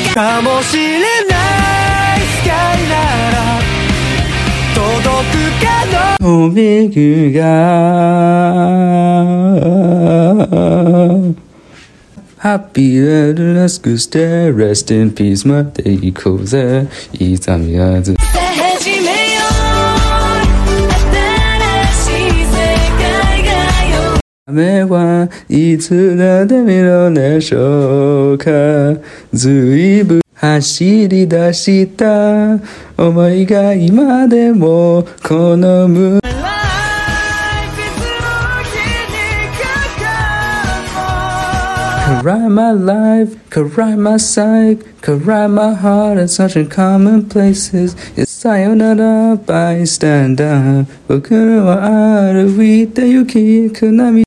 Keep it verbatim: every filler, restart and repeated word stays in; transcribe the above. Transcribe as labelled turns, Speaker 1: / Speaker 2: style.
Speaker 1: かもしれないスカイなら届くかのビがハッピーエルラスクステーレストインピースまで行こうぜ痛みはず始めよう新しい世界がよ雨はいつだって見ろでしょうかずいぶん走り出した思いが今でも好むCry my life, cry my sight, cry my heart at such uncommon places. It's sayonara bystander. 僕のは歩いて行きくなみ